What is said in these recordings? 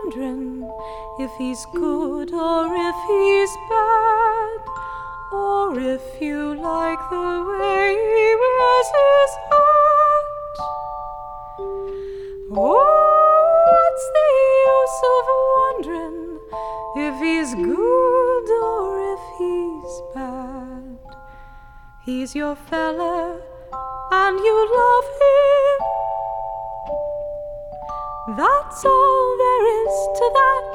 wondering if he's good or if he's bad, or if you like the way he wears his hat. What's the use of wondering if he's good or if he's bad? He's your fella and you love him. That's all there is to that.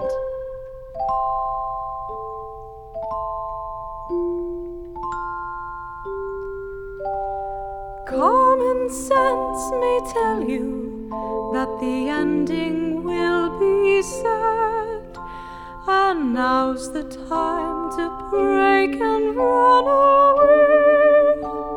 Common sense may tell you that the ending will be sad, and now's the time to break and run away.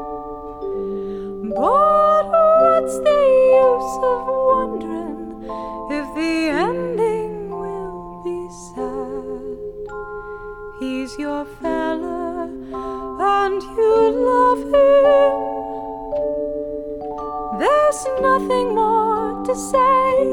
But what's the use of wondering if the ending will be sad? He's your fella and you love him. There's nothing more to say.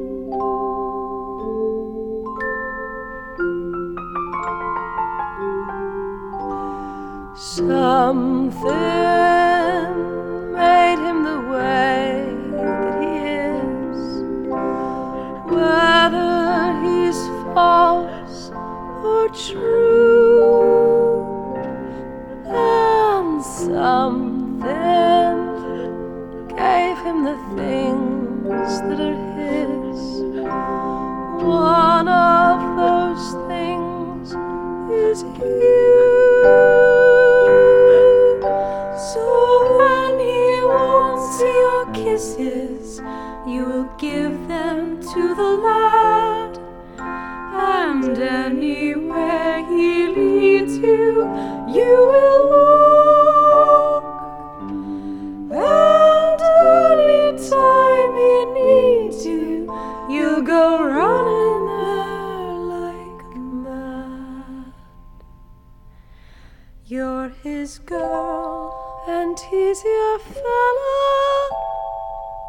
Something made him the way that he is, whether he's false or true, and something gave him the things that are his. One of those things is you. So when he wants your kisses, you will give them to the lad, and anywhere he leads you, you will walk. And anytime he needs you, you'll go running there like mad. You're his girl and he's your fella,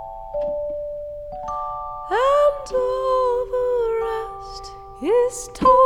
and all the rest is talk.